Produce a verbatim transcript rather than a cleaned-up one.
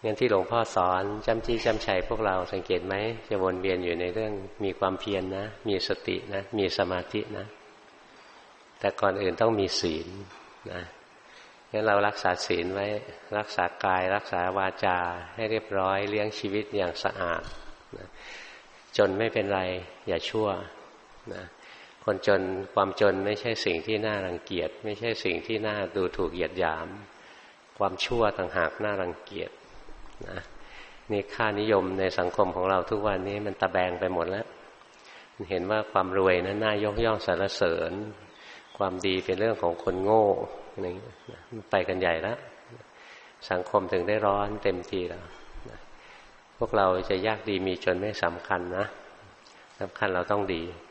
งั้นที่หลวงพ่อสอนจำจี้จำชัยพวกเราสังเกตไหมจะวนเวียนอยู่ในเรื่องมีความเพียร นะมีสตินะมีสมาธินะแต่ก่อนอื่นต้องมีศีลนะงั้นเรารักษาศีลไว้รักษากายรักษาวาจาให้เรียบร้อยเลี้ยงชีวิตอย่างสะอาดนะจนไม่เป็นไรอย่าชั่วนะคนจนความจนไม่ใช่สิ่งที่น่ารังเกียจไม่ใช่สิ่งที่น่าดูถูกเหยียดหยามความชั่วต่างหากน่ารังเกียจนะนี่ค่านิยมในสังคมของเราทุกวันนี้มันตะแบงไปหมดแล้วเห็นว่าความรวยนั้นน่ายกย่องสรรเสริญความดีเป็นเรื่องของคนโง่อะไรไปกันใหญ่แล้วสังคมถึงได้ร้อนเต็มทีแล้วพวกเราจะยากดีมีจนไม่สำคัญนะสำคัญเราต้องดี